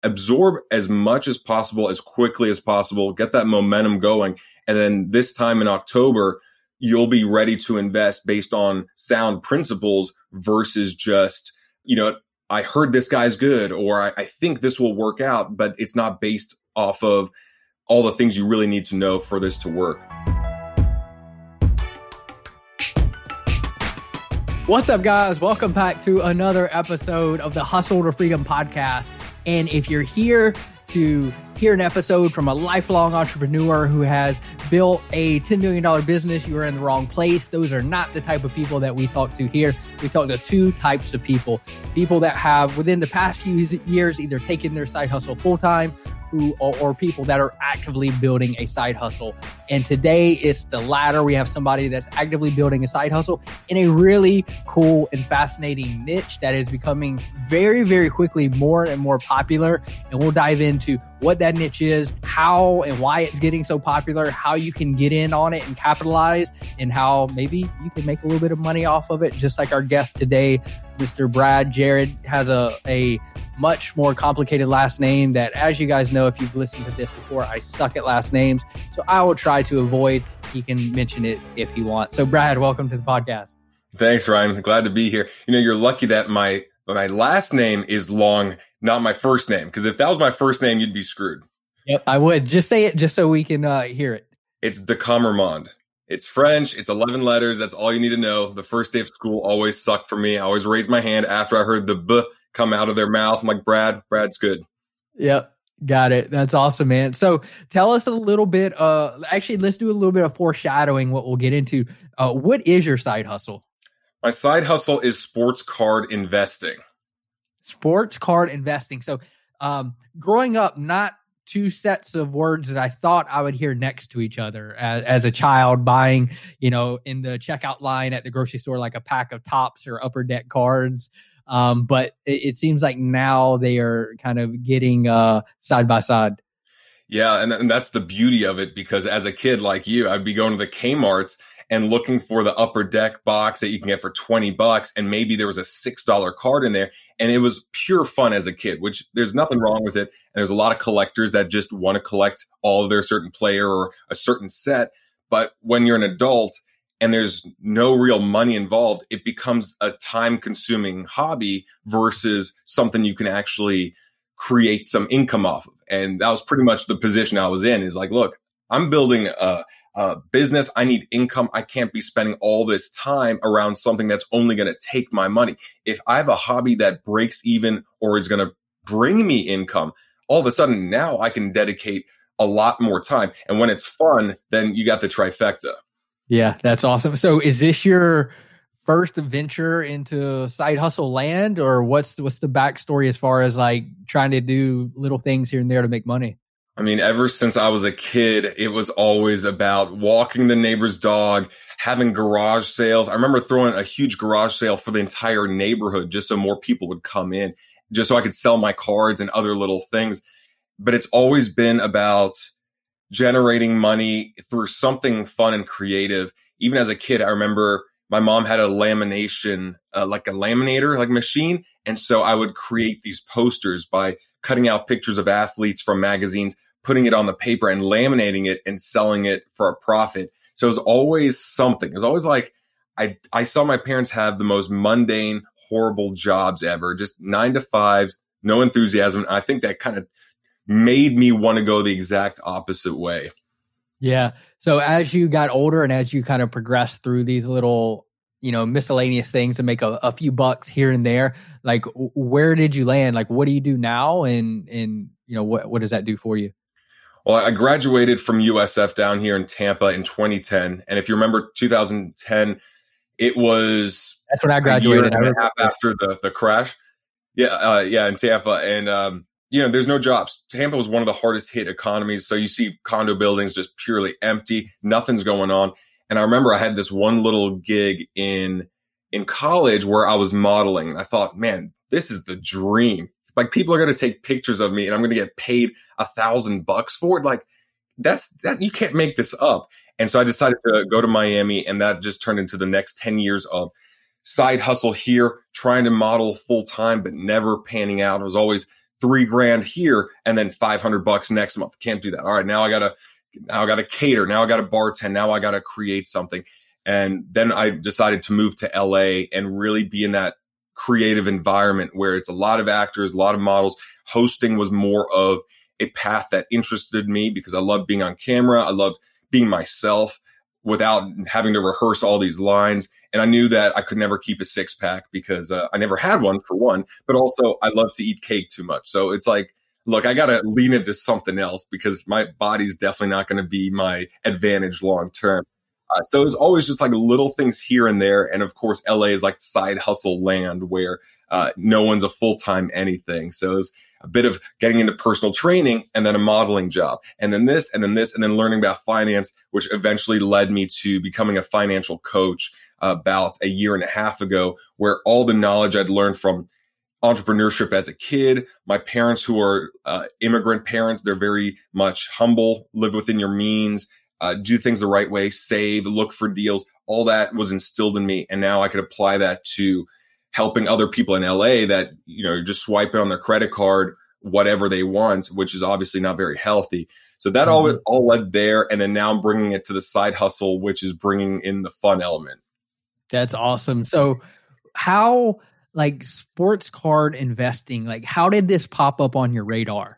absorb as much as possible, as quickly as possible, get that momentum going. And then this time in October, you'll be ready to invest based on sound principles versus just, I heard this guy's good, or I think this will work out, but it's not based off of all the things you really need to know for this to work. What's up, guys? Welcome back to another episode of the Hustle to Freedom podcast. And if you're here to hear an episode from a lifelong entrepreneur who has built a $10 million business, you are in the wrong place. Those are not the type of people that we talk to here. We talk to two types of people. People that have, within the past few years, either taken their side hustle full-time, or people that are actively building a side hustle. And today it's the latter. We have somebody that's actively building a side hustle in a really cool and fascinating niche that is becoming very, very quickly more and more popular. And we'll dive into what that niche is, how and why it's getting so popular, how you can get in on it and capitalize, and how maybe you can make a little bit of money off of it. Just like our guest today, Mr. Brad Jared, has a much more complicated last name that, as you guys know, if you've listened to this before, I suck at last names. So I will try to avoid. He can mention it if he wants. So Brad, welcome to the podcast. Thanks, Ryan. Glad to be here. You're lucky that my last name is long, not my first name. Because if that was my first name, you'd be screwed. Yep, I would. Just say it just so we can hear it. It's de Commermond. It's French. It's 11 letters. That's all you need to know. The first day of school always sucked for me. I always raised my hand after I heard the B come out of their mouth. I'm like, Brad's good. Yep. Got it. That's awesome, man. So tell us a little bit. Actually, let's do a little bit of foreshadowing what we'll get into. What is your side hustle? My side hustle is sports card investing. Sports card investing. So growing up, not two sets of words that I thought I would hear next to each other as a child, buying, in the checkout line at the grocery store, like a pack of Topps or Upper Deck cards. But it seems like now they are kind of getting side by side. Yeah, and that's the beauty of it, because as a kid like you, I'd be going to the Kmart's and looking for the Upper Deck box that you can get for $20, and maybe there was a $6 card in there, and it was pure fun as a kid, which there's nothing wrong with it. And there's a lot of collectors that just want to collect all of their certain player or a certain set. But when you're an adult and there's no real money involved, it becomes a time-consuming hobby versus something you can actually create some income off of. And that was pretty much the position I was in, is like, look, I'm building a business. I need income. I can't be spending all this time around something that's only going to take my money. If I have a hobby that breaks even or is going to bring me income, all of a sudden now I can dedicate a lot more time. And when it's fun, then you got the trifecta. Yeah, that's awesome. So is this your first venture into side hustle land, or what's the backstory as far as like trying to do little things here and there to make money? I mean, ever since I was a kid, it was always about walking the neighbor's dog, having garage sales. I remember throwing a huge garage sale for the entire neighborhood just so more people would come in, just so I could sell my cards and other little things. But it's always been about generating money through something fun and creative. Even as a kid, I remember my mom had a lamination, like a laminator, like machine. And so I would create these posters by cutting out pictures of athletes from magazines, putting it on the paper and laminating it and selling it for a profit. So it was always something. It was always like, I saw my parents have the most mundane, horrible jobs ever, just 9-to-5s, no enthusiasm. I think that kind of made me want to go the exact opposite way. Yeah. So as you got older and as you kind of progressed through these little, miscellaneous things to make a few bucks here and there, like where did you land? Like, what do you do now? And what does that do for you? Well, I graduated from USF down here in Tampa in 2010. And if you remember 2010, it was... That's when I graduated. A year and a half after the crash. Yeah, in Tampa. And, there's no jobs. Tampa was one of the hardest hit economies. So you see condo buildings just purely empty. Nothing's going on. And I remember I had this one little gig in college where I was modeling. And I thought, man, this is the dream. Like, people are going to take pictures of me and I'm going to get paid $1,000 for it. Like, that you can't make this up. And so I decided to go to Miami, and that just turned into the next 10 years of side hustle here, trying to model full time, but never panning out. I was always $3,000 here and then $500 next month. Can't do that. All right, now I gotta cater. Now I gotta bartend. Now I gotta create something. And then I decided to move to LA and really be in that creative environment where it's a lot of actors, a lot of models. Hosting was more of a path that interested me because I love being on camera. I loved being myself without having to rehearse all these lines. And I knew that I could never keep a six pack because I never had one, for one, but also I love to eat cake too much. So it's like, look, I got to lean into something else because my body's definitely not going to be my advantage long term. So it's always just like little things here and there. And of course, LA is like side hustle land where no one's a full-time anything. So it's a bit of getting into personal training and then a modeling job and then this and then this and then learning about finance, which eventually led me to becoming a financial coach about a year and a half ago, where all the knowledge I'd learned from entrepreneurship as a kid, my parents who are immigrant parents, they're very much humble, live within your means, do things the right way, save, look for deals. All that was instilled in me. And now I could apply that to helping other people in LA that, just swipe it on their credit card, whatever they want, which is obviously not very healthy. So that all led there. And then now I'm bringing it to the side hustle, which is bringing in the fun element. That's awesome. So how, like, sports card investing, like, how did this pop up on your radar?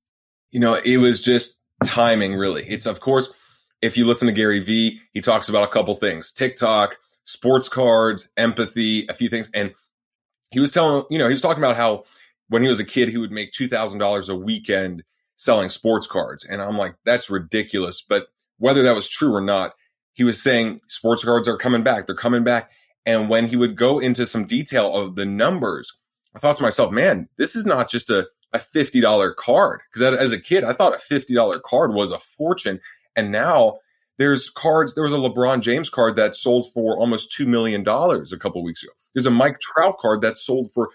It was just timing, really. It's, of course, if you listen to Gary Vee, he talks about a couple things: TikTok, sports cards, empathy, a few things. And he was talking about how when he was a kid, he would make $2,000 a weekend selling sports cards. And I'm like, that's ridiculous. But whether that was true or not, he was saying sports cards are coming back. They're coming back. And when he would go into some detail of the numbers, I thought to myself, man, this is not just a $50 card. Because as a kid, I thought a $50 card was a fortune. And now there's cards. There was a LeBron James card that sold for almost $2 million a couple of weeks ago. There's a Mike Trout card that sold for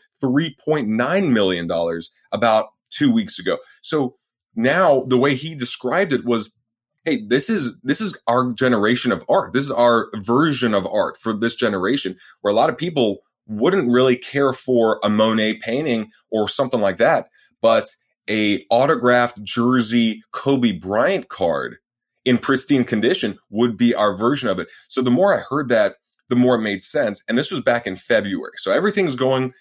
$3.9 million about 2 weeks ago. So now the way he described it was, hey, this is our generation of art. This is our version of art for this generation, where a lot of people wouldn't really care for a Monet painting or something like that, but a autographed jersey Kobe Bryant card in pristine condition would be our version of it. So the more I heard that, the more it made sense. And this was back in February. So everything's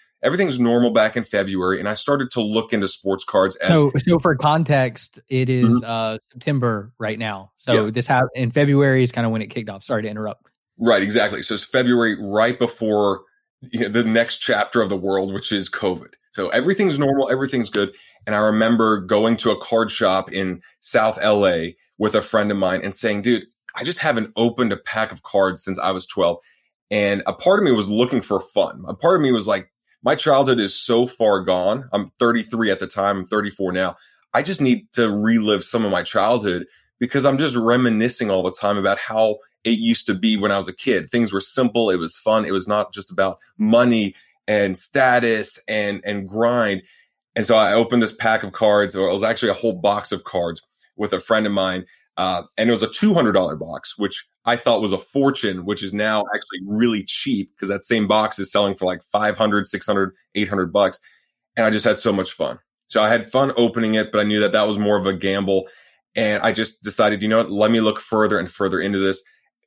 normal back in February. And I started to look into sports cards. So for context, it is September right now. So this in February is kind of when it kicked off. Sorry to interrupt. Right, exactly. So it's February right before the next chapter of the world, which is COVID. So everything's normal. Everything's good. And I remember going to a card shop in South LA with a friend of mine and saying, dude, I just haven't opened a pack of cards since I was 12. And a part of me was looking for fun. A part of me was like, my childhood is so far gone. I'm 33 at the time. I'm 34 now. I just need to relive some of my childhood because I'm just reminiscing all the time about how it used to be when I was a kid. Things were simple. It was fun. It was not just about money and status and grind. And so I opened this pack of cards, or it was actually a whole box of cards with a friend of mine. And it was a $200 box, which I thought was a fortune, which is now actually really cheap because that same box is selling for like $500, $600, $800. And I just had so much fun. So I had fun opening it, but I knew that was more of a gamble. And I just decided, let me look further and further into this.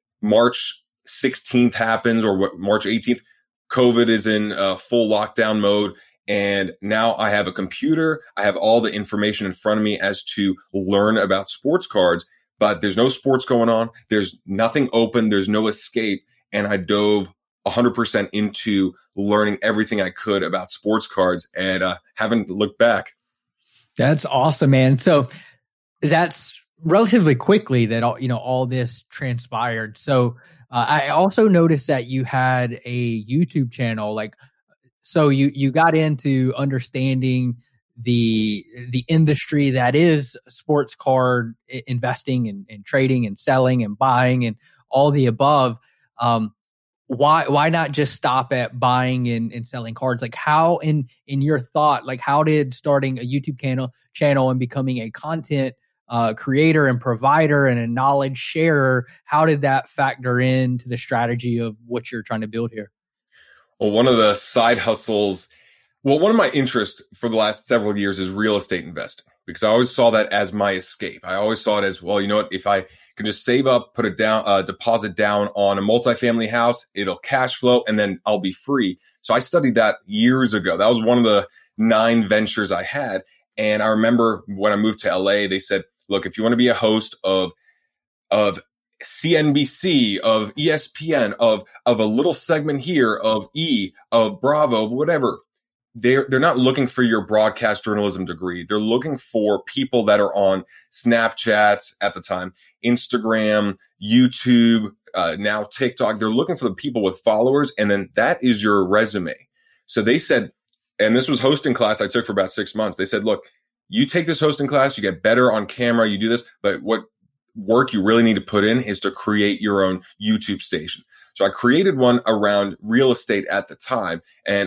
March 16th happens, or March 18th, COVID is in full lockdown mode. And now I have a computer. I have all the information in front of me as to learn about sports cards, but there's no sports going on. There's nothing open. There's no escape. And I dove 100% into learning everything I could about sports cards and haven't looked back. That's awesome, man. So that's relatively quickly that all this transpired. So I also noticed that you had a YouTube channel. So you got into understanding the industry that is sports card investing and trading and selling and buying and all the above. Why not just stop at buying and selling cards? Like, how in your thought, like, how did starting a YouTube channel and becoming a content creator and provider and a knowledge sharer, how did that factor into the strategy of what you're trying to build here? Well, one of the side hustles Well, one of my interests for the last several years is real estate investing because I always saw that as my escape. I always saw it as, well, you know what, if I can just save up, put a deposit down on a multifamily house, it'll cash flow and then I'll be free. So I studied that years ago. That was one of the 9 ventures I had. And I remember when I moved to LA, they said, look, if you want to be a host of CNBC, of ESPN, of a little segment here, of of Bravo, of whatever, they're not looking for your broadcast journalism degree. They're looking for people that are on Snapchat at the time, Instagram, YouTube, now TikTok. They're looking for the people with followers, and then that is your resume. So they said, and this was hosting class I took for about 6 months. They said, look, you take this hosting class, you get better on camera, you do this, but what work you really need to put in is to create your own YouTube station. So I created one around real estate at the time, and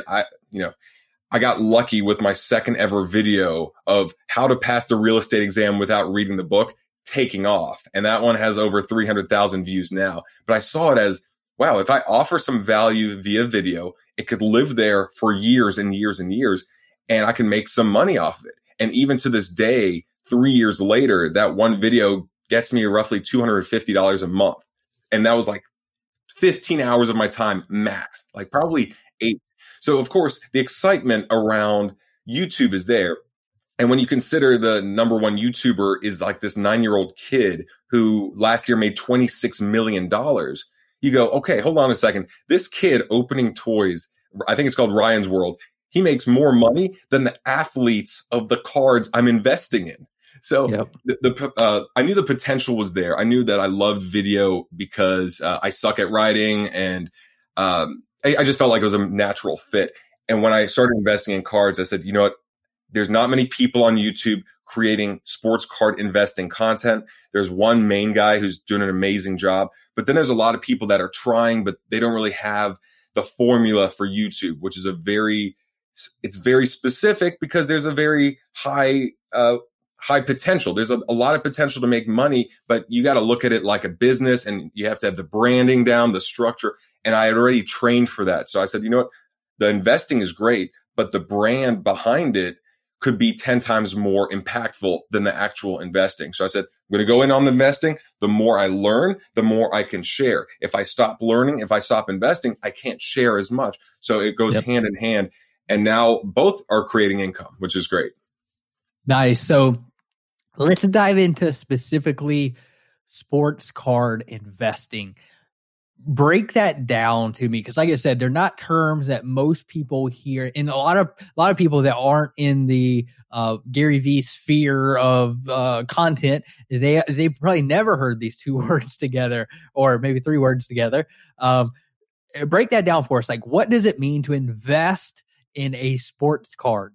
I got lucky with my second ever video of how to pass the real estate exam without reading the book taking off. And that one has over 300,000 views now. But I saw it as, wow, if I offer some value via video, it could live there for years and years and years, and I can make some money off of it. And even to this day, 3 years later, that one video gets me roughly $250 a month. And that was like 15 hours of my time max, like probably 8. So, of course, the excitement around YouTube is there. And when you consider the number one YouTuber is like this 9-year-old kid who last year made $26 million, you go, okay, hold on a second. This kid opening toys, I think it's called Ryan's World, he makes more money than the athletes of the cards I'm investing in. So yep. I knew the potential was there. I knew that I loved video because I suck at writing, and I just felt like it was a natural fit. And when I started investing in cards, I said, you know what? There's not many people on YouTube creating sports card investing content. There's one main guy who's doing an amazing job, but then there's a lot of people that are trying, but they don't really have the formula for YouTube, which is it's very specific because there's a very high potential. There's a lot of potential to make money, but you got to look at it like a business, and you have to have the branding down, the structure. And I had already trained for that. So I said, you know what? The investing is great, but the brand behind it could be 10 times more impactful than the actual investing. So I said, I'm going to go in on the investing. The more I learn, the more I can share. If I stop learning, if I stop investing, I can't share as much. So it goes hand in hand. And now both are creating income, which is great. Nice. So let's dive into specifically sports card investing. Break that down to me, because like I said, they're not terms that most people hear, and a lot of people that aren't in the Gary Vee sphere of content, they've probably never heard these 2 words together, or maybe 3 words together. Break that down for us. Like, what does it mean to invest in a sports card?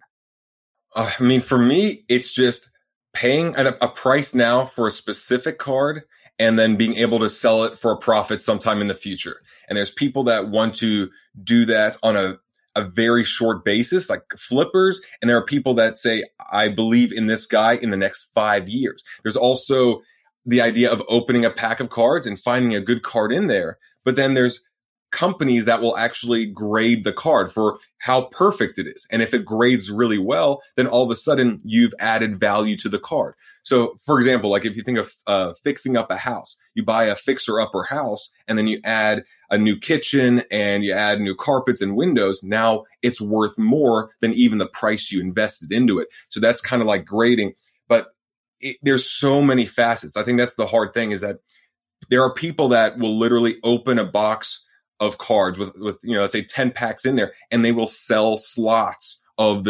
I mean, for me, it's just paying a price now for a specific card and then being able to sell it for a profit sometime in the future. And there's people that want to do that on a very short basis, like flippers. And there are people that say, I believe in this guy in the next 5 years. There's also the idea of opening a pack of cards and finding a good card in there. But then there's companies that will actually grade the card for how perfect it is. And if it grades really well, then all of a sudden you've added value to the card. So for example, like if you think of fixing up a house, you buy a fixer upper house and then you add a new kitchen and you add new carpets and windows. Now it's worth more than even the price you invested into it. So that's kind of like grading, but there's so many facets. I think that's the hard thing, is that there are people that will literally open a box of cards with let's say 10 packs in there, and they will sell slots of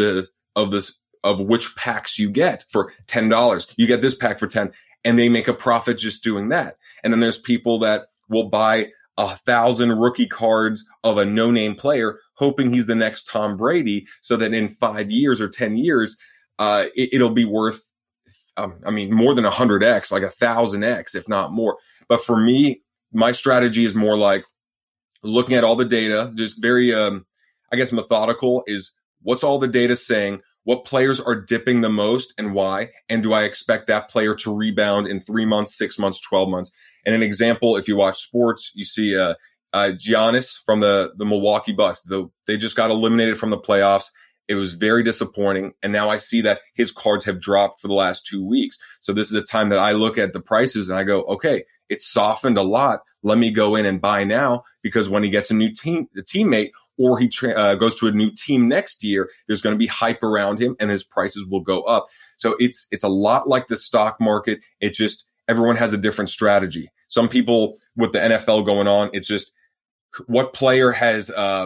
which packs you get for $10. You get this pack for 10, and they make a profit just doing that. And then there's people that will buy 1,000 rookie cards of a no-name player, hoping he's the next Tom Brady, so that in 5 years or 10 years, it'll be worth, more than 100x, like 1,000x, if not more. But for me, my strategy is more like looking at all the data, just very, methodical, is what's all the data saying, what players are dipping the most and why, and do I expect that player to rebound in 3 months, 6 months, 12 months? And an example, if you watch sports, you see Giannis from the Milwaukee Bucks. They just got eliminated from the playoffs. It was very disappointing. And now I see that his cards have dropped for the last 2 weeks. So this is a time that I look at the prices and I go, okay, it's softened a lot. Let me go in and buy now, because when he gets a new teammate, or he goes to a new team next year, there's going to be hype around him and his prices will go up. So it's a lot like the stock market. It just, everyone has a different strategy. Some people with the NFL going on, it's just what player has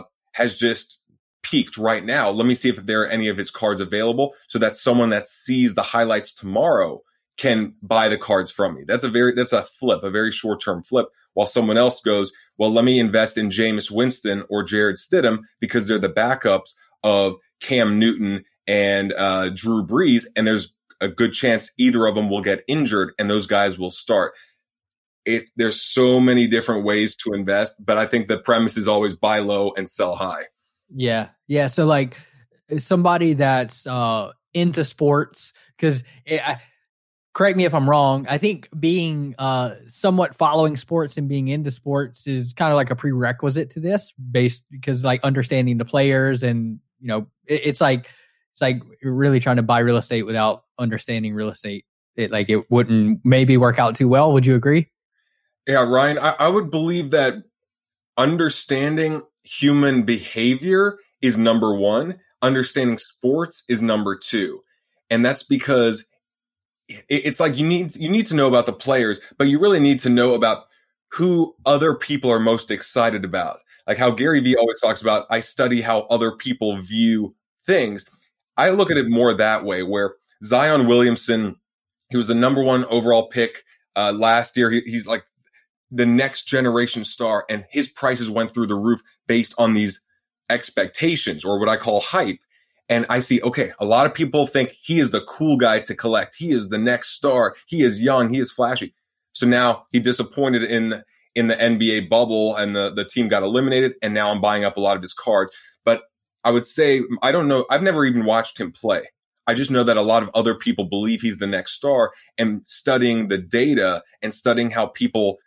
just peaked right now. Let me see if there are any of his cards available, so that someone that sees the highlights tomorrow can buy the cards from me. That's a flip, a very short-term flip, while someone else goes, well, let me invest in Jameis Winston or Jared Stidham because they're the backups of Cam Newton and Drew Brees, and there's a good chance either of them will get injured and those guys will start. There's so many different ways to invest, but I think the premise is always buy low and sell high. Yeah. Yeah. So like somebody that's into sports, because correct me if I'm wrong, I think being somewhat following sports and being into sports is kind of like a prerequisite to this, because like understanding the players and, you know, it's like really trying to buy real estate without understanding real estate. It wouldn't maybe work out too well. Would you agree? Yeah, Ryan, I would believe that understanding human behavior is number one. Understanding sports is number two. And that's because it's like you need to know about the players, but you really need to know about who other people are most excited about. Like how Gary Vee always talks about, I study how other people view things. I look at it more that way, where Zion Williamson, he was the number one overall pick last year. He's like the next generation star, and his prices went through the roof based on these expectations, or what I call hype. And I see, okay, a lot of people think he is the cool guy to collect. He is the next star. He is young. He is flashy. So now he disappointed in the NBA bubble, and the team got eliminated. And now I'm buying up a lot of his cards. But I would say, I don't know. I've never even watched him play. I just know that a lot of other people believe he's the next star, and studying the data and studying how people,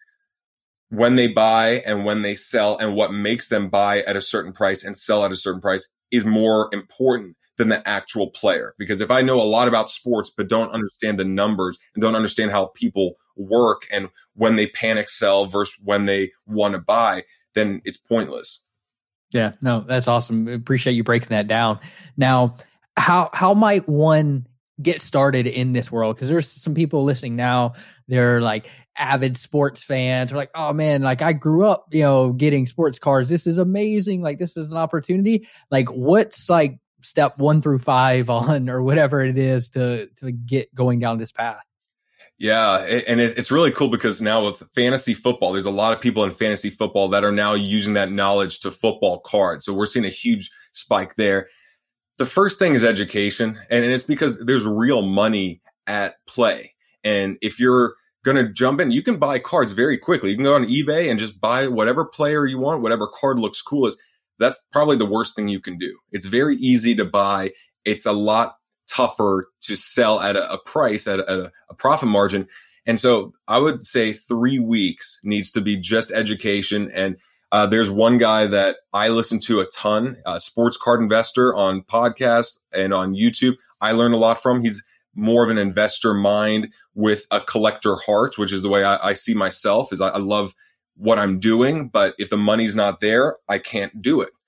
when they buy and when they sell, and what makes them buy at a certain price and sell at a certain price, is more important than the actual player. Because if I know a lot about sports but don't understand the numbers and don't understand how people work and when they panic sell versus when they want to buy, then it's pointless. Yeah, no, that's awesome. Appreciate you breaking that down. Now, how might one get started in this world? Because there's some people listening now, they're like avid sports fans. They're like, oh man, like I grew up, getting sports cards. This is amazing. Like this is an opportunity. Like what's like step 1 through 5 on, or whatever it is to get going down this path? Yeah, and it's really cool because now with fantasy football, there's a lot of people in fantasy football that are now using that knowledge to football cards. So we're seeing a huge spike there. The first thing is education, and it's because there's real money at play. And if you're going to jump in, you can buy cards very quickly. You can go on eBay and just buy whatever player you want, whatever card looks coolest. That's probably the worst thing you can do. It's very easy to buy. It's a lot tougher to sell at a price, at a profit margin. And so I would say 3 weeks needs to be just education. And there's one guy that I listen to a ton, Sports Card Investor, on podcast and on YouTube. I learn a lot from. He's more of an investor mind with a collector heart, which is the way I see myself. Is I love what I'm doing, but if the money's not there, I can't do it.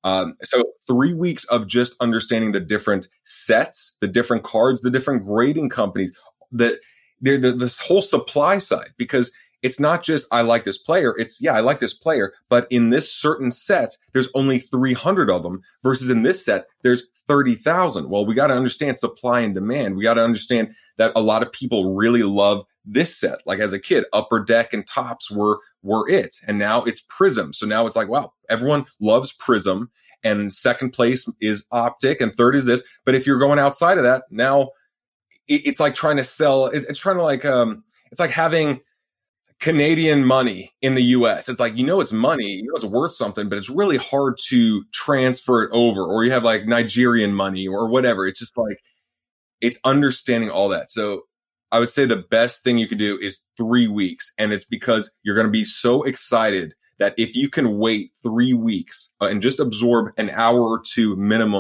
So 3 weeks of just understanding the different sets, the different cards, the different grading companies, this whole supply side, because it's not just, I like this player. It's, yeah, I like this player, but in this certain set, there's only 300 of them versus in this set, there's 30,000. Well, we got to understand supply and demand. We got to understand that a lot of people really love this set. Like as a kid, Upper Deck and Topps were it. And now it's Prism. So now it's like, wow, everyone loves Prism, and second place is Optic and third is this. But if you're going outside of that, now it's like trying to sell. It's trying to like, it's like having Canadian money in the US. It's like, it's money, it's worth something, but it's really hard to transfer it over. Or you have like Nigerian money or whatever. It's just like, it's understanding all that. So I would say the best thing you could do is 3 weeks. And it's because you're going to be so excited that if you can wait 3 weeks and just absorb an hour or two minimum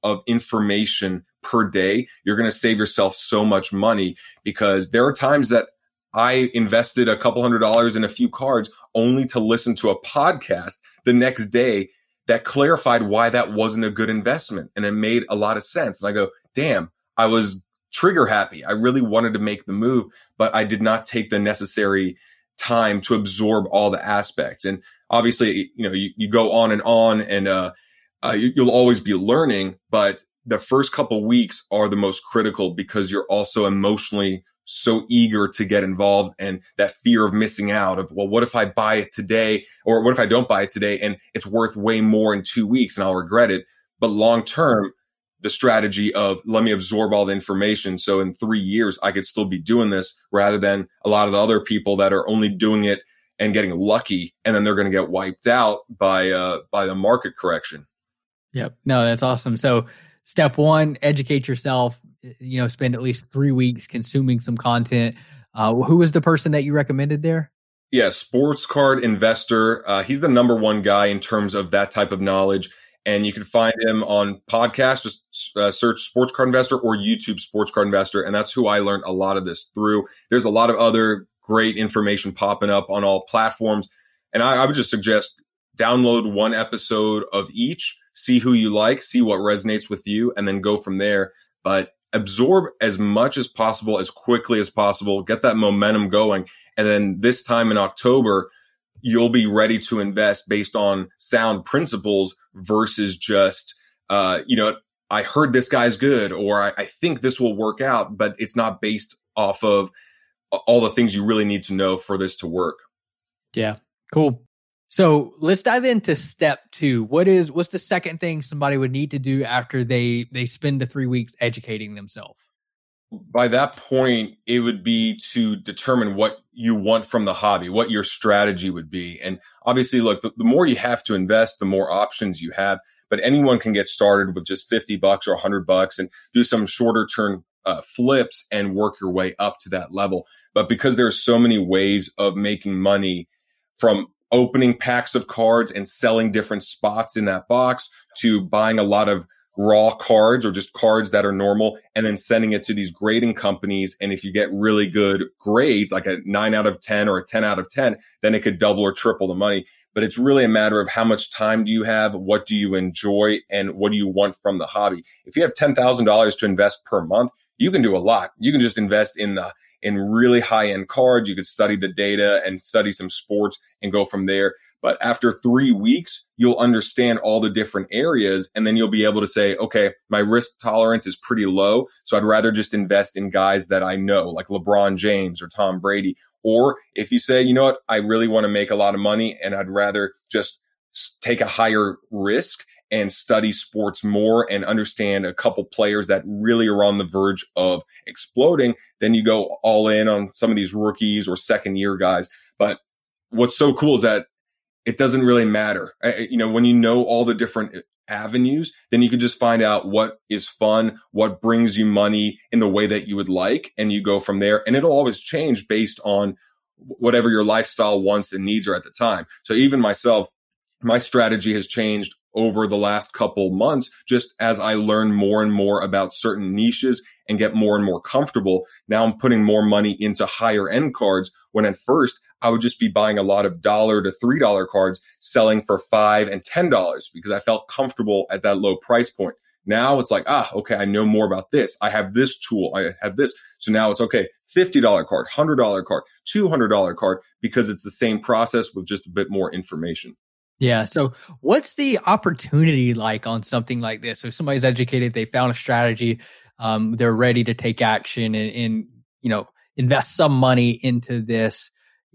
of information per day, you're going to save yourself so much money, because there are times that I invested a couple $100s in a few cards only to listen to a podcast the next day that clarified why that wasn't a good investment. And it made a lot of sense. And I go, damn, I was trigger happy. I really wanted to make the move, but I did not take the necessary time to absorb all the aspects. And obviously, you go on, and you'll always be learning, but the first couple weeks are the most critical, because you're also emotionally so eager to get involved, and that fear of missing out of, well, what if I buy it today, or what if I don't buy it today and it's worth way more in 2 weeks and I'll regret it. But long term, the strategy of, let me absorb all the information, so in 3 years I could still be doing this, rather than a lot of the other people that are only doing it and getting lucky, and then they're going to get wiped out by the market correction. Yep. No, that's awesome. So step one, educate yourself, spend at least 3 weeks consuming some content. Who was the person that you recommended there? Yeah, Sports Card Investor. He's the number one guy in terms of that type of knowledge. And you can find him on podcasts. Just search Sports Card Investor, or YouTube Sports Card Investor. And that's who I learned a lot of this through. There's a lot of other great information popping up on all platforms. And I would just suggest download one episode of each, see who you like, see what resonates with you, and then go from there. But absorb as much as possible, as quickly as possible, get that momentum going. And then this time in October, you'll be ready to invest based on sound principles versus just, I heard this guy's good, or I think this will work out, but it's not based off of all the things you really need to know for this to work. Yeah, cool. So let's dive into step 2. What's the second thing somebody would need to do after they spend the 3 weeks educating themselves? By that point, it would be to determine what you want from the hobby, what your strategy would be. And obviously, look, the more you have to invest, the more options you have. But anyone can get started with just $50 or $100 and do some shorter term flips and work your way up to that level. But because there are so many ways of making money, from opening packs of cards and selling different spots in that box, to buying a lot of raw cards or just cards that are normal and then sending it to these grading companies. And if you get really good grades, like a 9 out of 10 or a 10 out of 10, then it could double or triple the money. But it's really a matter of how much time do you have, what do you enjoy, and what do you want from the hobby. If you have $10,000 to invest per month, you can do a lot. You can just invest in really high-end cards. You could study the data and study some sports and go from there. But after 3 weeks, you'll understand all the different areas, and then you'll be able to say, okay, my risk tolerance is pretty low, so I'd rather just invest in guys that I know, like LeBron James or Tom Brady. Or if you say, you know what, I really want to make a lot of money and I'd rather just take a higher risk and study sports more and understand a couple players that really are on the verge of exploding, then you go all in on some of these rookies or second year guys. But what's so cool is that it doesn't really matter. When you know all the different avenues, then you can just find out what is fun, what brings you money in the way that you would like, and you go from there. And it'll always change based on whatever your lifestyle wants and needs are at the time. So even myself, my strategy has changed over the last couple months, just as I learn more and more about certain niches and get more and more comfortable. Now I'm putting more money into higher end cards, when at first I would just be buying a lot of $1 to $3 cards, selling for $5 and $10 because I felt comfortable at that low price point. Now it's like, okay, I know more about this. I have this tool. I have this. So now it's okay, $50 card, $100 card, $200 card, because it's the same process with just a bit more information. Yeah. So what's the opportunity like on something like this? So somebody's educated, they found a strategy, they're ready to take action and invest some money into this,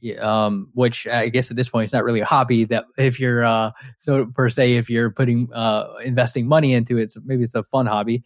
which I guess at this point, it's not really a hobby. That if you're, if you're putting, investing money into it, so maybe it's a fun hobby.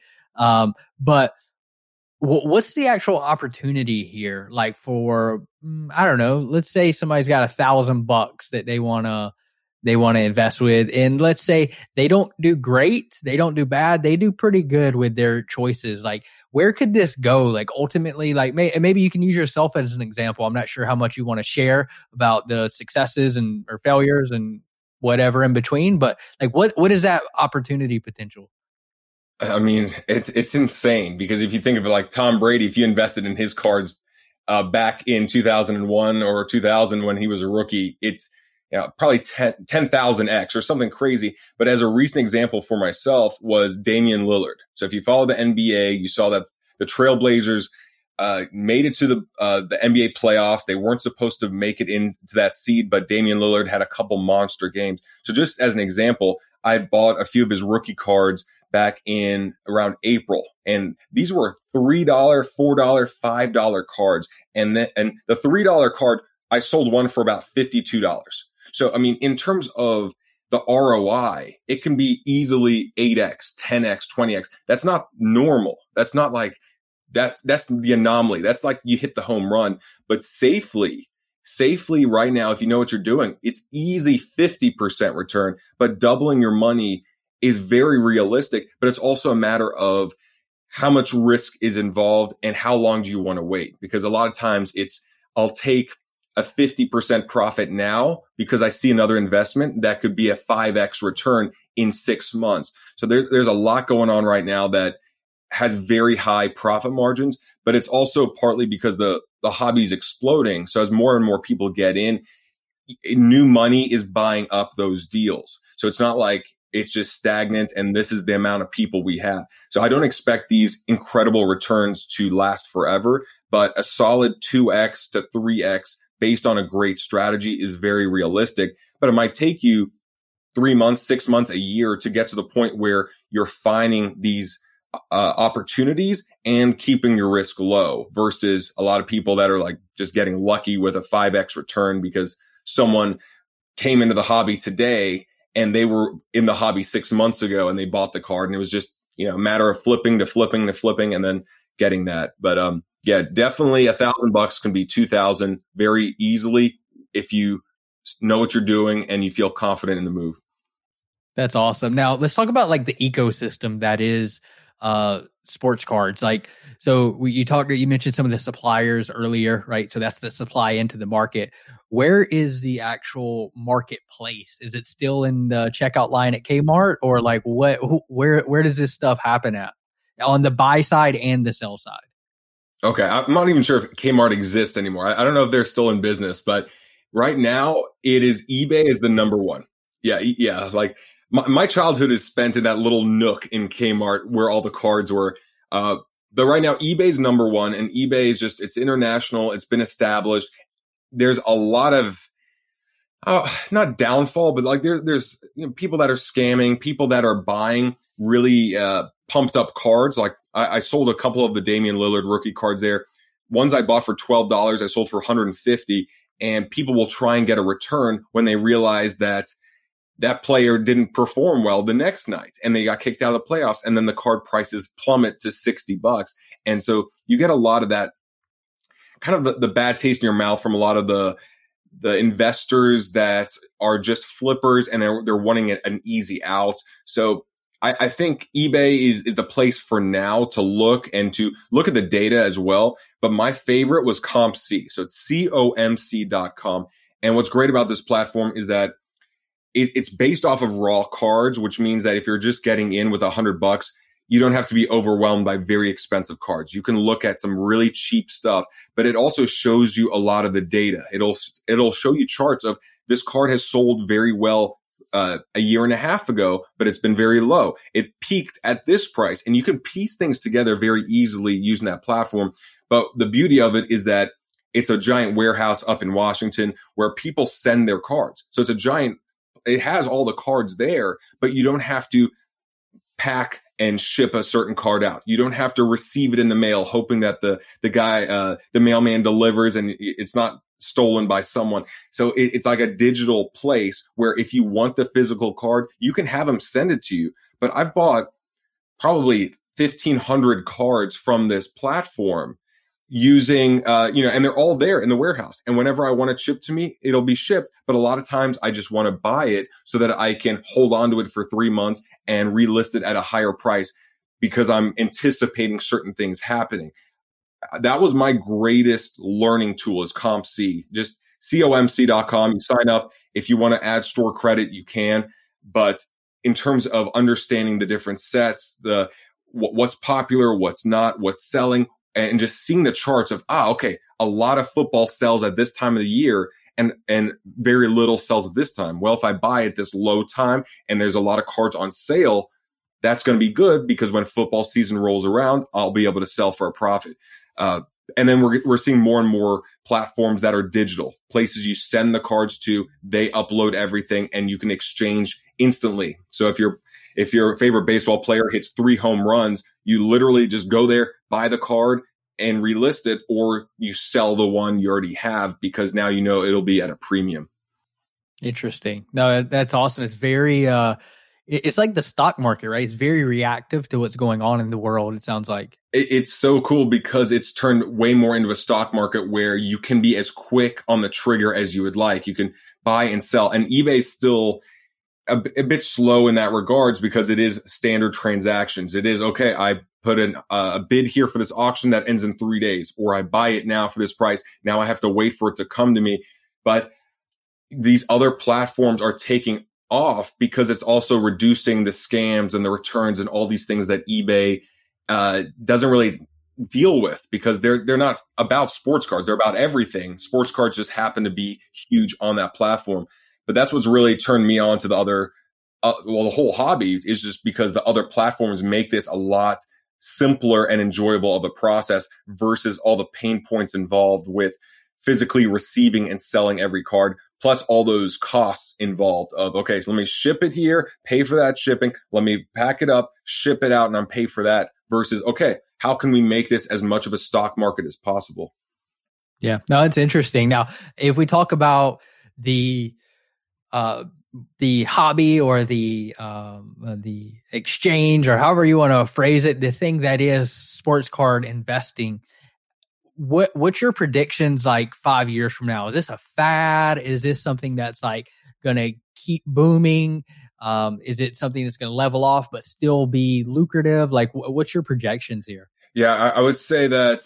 But what's the actual opportunity here? Like for, I don't know, let's say somebody's got $1,000 that they want to invest with. And let's say they don't do great, they don't do bad, they do pretty good with their choices. Like, where could this go? Like, ultimately, like maybe you can use yourself as an example. I'm not sure how much you want to share about the successes or failures and whatever in between, but like, what is that opportunity potential? I mean, it's insane because if you think of it like Tom Brady, if you invested in his cards back in 2001 or 2000 when he was a rookie, it's probably 10,000x or something crazy. But as a recent example for myself was Damian Lillard. So if you follow the NBA, you saw that the Trailblazers made it to the NBA playoffs. They weren't supposed to make it into that seed, but Damian Lillard had a couple monster games. So just as an example, I bought a few of his rookie cards back in around April. And these were $3, $4, $5 cards. And the $3 card, I sold one for about $52. So, I mean, in terms of the ROI, it can be easily 8x, 10x, 20x. That's not normal. That's not like that's the anomaly. That's like you hit the home run, but safely right now, if you know what you're doing, it's easy 50% return, but doubling your money is very realistic, but it's also a matter of how much risk is involved and how long do you want to wait? Because a lot of times I'll take a 50% profit now because I see another investment that could be a 5x return in 6 months. So there's a lot going on right now that has very high profit margins, but it's also partly because the hobby is exploding. So as more and more people get in, new money is buying up those deals. So it's not like it's just stagnant and this is the amount of people we have. So I don't expect these incredible returns to last forever, but a solid 2x to 3x based on a great strategy is very realistic. But it might take you 3 months, 6 months, a year to get to the point where you're finding these opportunities and keeping your risk low versus a lot of people that are like just getting lucky with a 5x return because someone came into the hobby today and they were in the hobby 6 months ago and they bought the card and it was just, a matter of flipping and then getting that. But, yeah, definitely $1,000 can be 2,000 very easily if you know what you're doing and you feel confident in the move. That's awesome. Now let's talk about like the ecosystem that is sports cards. Like, so you mentioned some of the suppliers earlier, right? So that's the supply into the market. Where is the actual marketplace? Is it still in the checkout line at Kmart, or like where does this stuff happen at on the buy side and the sell side? Okay. I'm not even sure if Kmart exists anymore. I don't know if they're still in business, but right now eBay is the number one. Yeah. Yeah. Like, my childhood is spent in that little nook in Kmart where all the cards were. But right now, eBay's number one, and eBay is it's international. It's been established. There's a lot of, not downfall, but like there's people that are scamming, people that are buying really pumped up cards. Like I sold a couple of the Damian Lillard rookie cards there. Ones I bought for $12, I sold for $150, and people will try and get a return when they realize that player didn't perform well the next night and they got kicked out of the playoffs, and then the card prices plummet to $60. And so you get a lot of that kind of the bad taste in your mouth from a lot of the investors that are just flippers and they're wanting an easy out. So I think eBay is the place for now to look and to look at the data as well. But my favorite was COMC. So it's COMC.com. And what's great about this platform is that it's based off of raw cards, which means that if you're just getting in with $100, you don't have to be overwhelmed by very expensive cards. You can look at some really cheap stuff, but it also shows you a lot of the data. It'll show you charts of this card has sold very well a year and a half ago, but it's been very low. It peaked at this price, and you can piece things together very easily using that platform. But the beauty of it is that it's a giant warehouse up in Washington where people send their cards. So it has all the cards there, but you don't have to pack and ship a certain card out. You don't have to receive it in the mail, hoping that the guy, the mailman delivers and it's not stolen by someone. So it's like a digital place where if you want the physical card, you can have them send it to you. But I've bought probably 1,500 cards from this platform using, and they're all there in the warehouse. And whenever I want it shipped to me, it'll be shipped. But a lot of times I just want to buy it so that I can hold on to it for 3 months and relist it at a higher price because I'm anticipating certain things happening. That was my greatest learning tool is COMC. Just COMC.com. You sign up. If you want to add store credit, you can. But in terms of understanding the different sets, what's popular, what's not, what's selling, and just seeing the charts of, okay, a lot of football sells at this time of the year and very little sells at this time. Well, if I buy at this low time and there's a lot of cards on sale, that's going to be good because when football season rolls around, I'll be able to sell for a profit. And then we're seeing more and more platforms that are digital, places you send the cards to, they upload everything and you can exchange instantly. So if your favorite baseball player hits 3 home runs, you literally just go there, buy the card and relist it, or you sell the one you already have because now you know it'll be at a premium. Interesting. No, that's awesome. It's very, it's like the stock market, right? It's very reactive to what's going on in the world, it sounds like. It's so cool because it's turned way more into a stock market where you can be as quick on the trigger as you would like. You can buy and sell. And eBay's still a bit slow in that regards because it is standard transactions. It is, okay, I put a bid here for this auction that ends in 3 days, or I buy it now for this price. Now I have to wait for it to come to me. But these other platforms are taking off because it's also reducing the scams and the returns and all these things that eBay doesn't really deal with because they're not about sports cards. They're about everything. Sports cards just happen to be huge on that platform. But that's what's really turned me on to the other, the whole hobby is just because the other platforms make this a lot simpler and enjoyable of a process versus all the pain points involved with physically receiving and selling every card, plus all those costs involved of, okay, so let me ship it here, pay for that shipping, let me pack it up, ship it out, and I'm pay for that versus, okay, how can we make this as much of a stock market as possible? Yeah, no, it's interesting. Now, if we talk about the hobby or the exchange or however you want to phrase it, the thing that is sports card investing, what's your predictions like 5 years from now? Is this a fad? Is this something that's like going to keep booming? Is it something that's going to level off but still be lucrative? Like, what's your projections here? Yeah, I would say that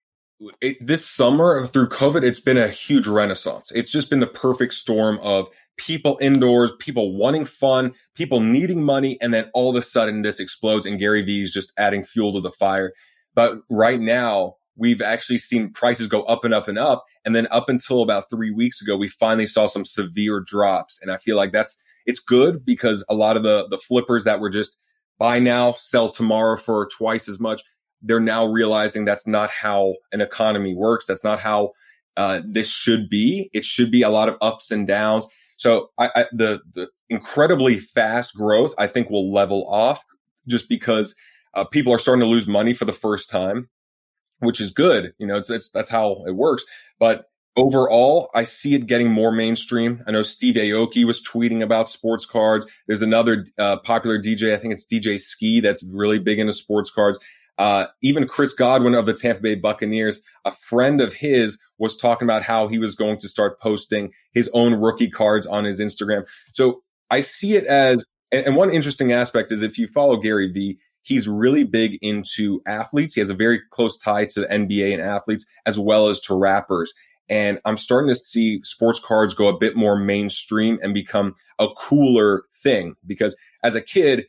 this summer through COVID, it's been a huge renaissance. It's just been the perfect storm of people indoors, people wanting fun, people needing money, and then all of a sudden this explodes and Gary Vee is just adding fuel to the fire. But right now, we've actually seen prices go up and up and up. And then up until about 3 weeks ago, we finally saw some severe drops. And I feel like it's good because a lot of the flippers that were just buy now, sell tomorrow for twice as much, they're now realizing that's not how an economy works. That's not how this should be. It should be a lot of ups and downs. So the incredibly fast growth, I think, will level off just because people are starting to lose money for the first time, which is good. You know, that's how it works. But overall, I see it getting more mainstream. I know Steve Aoki was tweeting about sports cards. There's another popular DJ, I think it's DJ Ski, that's really big into sports cards. Even Chris Godwin of the Tampa Bay Buccaneers, a friend of his, was talking about how he was going to start posting his own rookie cards on his Instagram. So I see it as, and one interesting aspect is if you follow Gary Vee, he's really big into athletes. He has a very close tie to the NBA and athletes as well as to rappers. And I'm starting to see sports cards go a bit more mainstream and become a cooler thing because as a kid,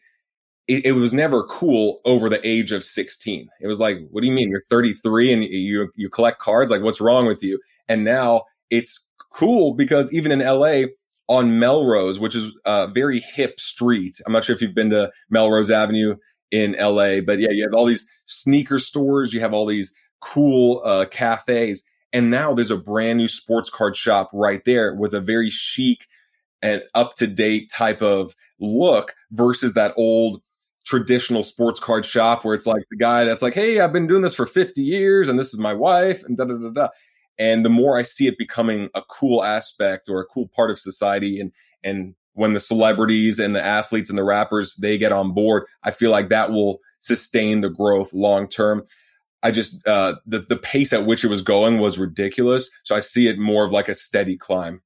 it was never cool over the age of 16. It was like, what do you mean? You're 33 and you collect cards? Like, what's wrong with you? And now it's cool because even in LA on Melrose, which is a very hip street. I'm not sure if you've been to Melrose Avenue in LA, but yeah, you have all these sneaker stores. You have all these cool cafes. And now there's a brand new sports card shop right there with a very chic and up-to-date type of look versus that old traditional sports card shop where it's like the guy that's like, hey, I've been doing this for 50 years and this is my wife and da da da da. And the more I see it becoming a cool aspect or a cool part of society and when the celebrities and the athletes and the rappers, they get on board, I feel like that will sustain the growth long term. I just, the pace at which it was going was ridiculous. So I see it more of like a steady climb.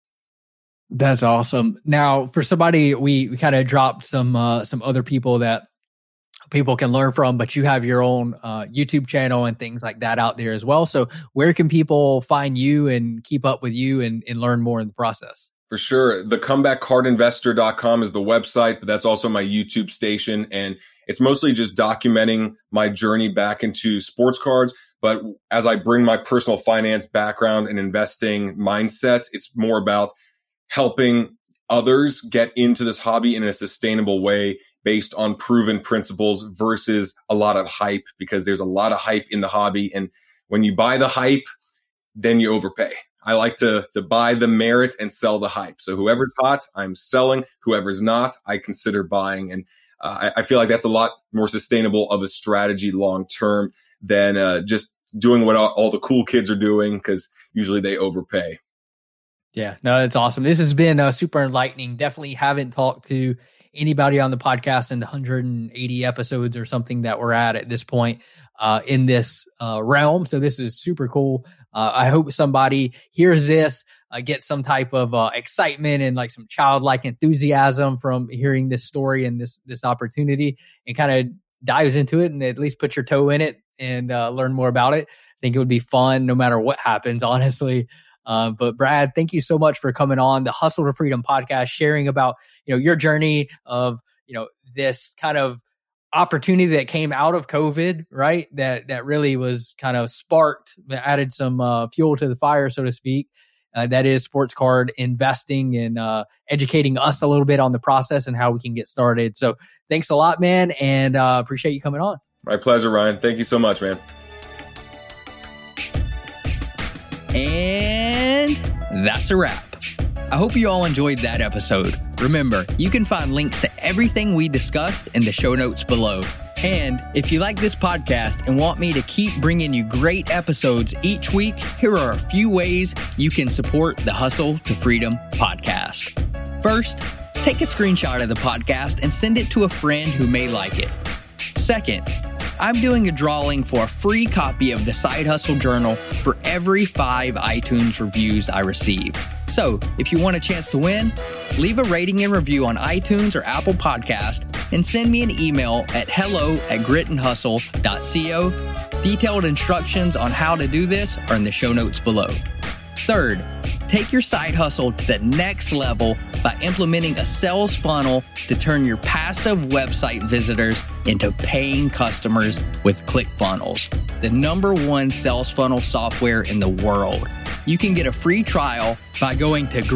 That's awesome. Now, for somebody, we kind of dropped some other people that people can learn from, but you have your own YouTube channel and things like that out there as well. So where can people find you and keep up with you and learn more in the process? For sure. The comebackcardinvestor.com is the website, but that's also my YouTube station. And it's mostly just documenting my journey back into sports cards. But as I bring my personal finance background and investing mindset, it's more about helping others get into this hobby in a sustainable way based on proven principles versus a lot of hype, because there's a lot of hype in the hobby. And when you buy the hype, then you overpay. I like to buy the merit and sell the hype. So whoever's hot, I'm selling. Whoever's not, I consider buying. And I feel like that's a lot more sustainable of a strategy long term than just doing what all the cool kids are doing, because usually they overpay. Yeah, no, that's awesome. This has been super enlightening. Definitely haven't talked to anybody on the podcast in the 180 episodes or something that we're at this point in this realm. So this is super cool. I hope somebody hears this, gets some type of excitement and like some childlike enthusiasm from hearing this story and this opportunity, and kind of dives into it and at least put your toe in it and learn more about it. I think it would be fun no matter what happens, honestly. But Brad, thank you so much for coming on the Hustle to Freedom podcast, sharing about, your journey of, this kind of opportunity that came out of COVID, right? That really was kind of sparked, added some fuel to the fire, so to speak. That is sports card investing, and educating us a little bit on the process and how we can get started. So thanks a lot, man. And appreciate you coming on. My pleasure, Ryan. Thank you so much, man. And that's a wrap. I hope you all enjoyed that episode. Remember, you can find links to everything we discussed in the show notes below. And if you like this podcast and want me to keep bringing you great episodes each week, here are a few ways you can support the Hustle to Freedom podcast. First, take a screenshot of the podcast and send it to a friend who may like it. Second, I'm doing a drawing for a free copy of the Side Hustle Journal for every 5 iTunes reviews I receive. So if you want a chance to win, leave a rating and review on iTunes or Apple Podcast and send me an email at hello@gritandhustle.co. Detailed instructions on how to do this are in the show notes below. Third, take your side hustle to the next level by implementing a sales funnel to turn your passive website visitors into paying customers with ClickFunnels, the #1 sales funnel software in the world. You can get a free trial by going to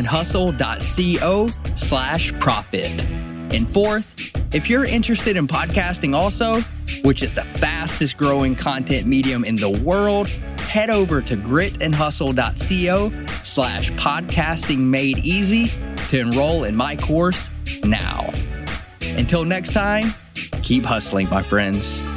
gritandhustle.co/profit. And fourth, if you're interested in podcasting also, which is the fastest growing content medium in the world, head over to gritandhustle.co/podcasting made easy to enroll in my course now. Until next time, keep hustling, my friends.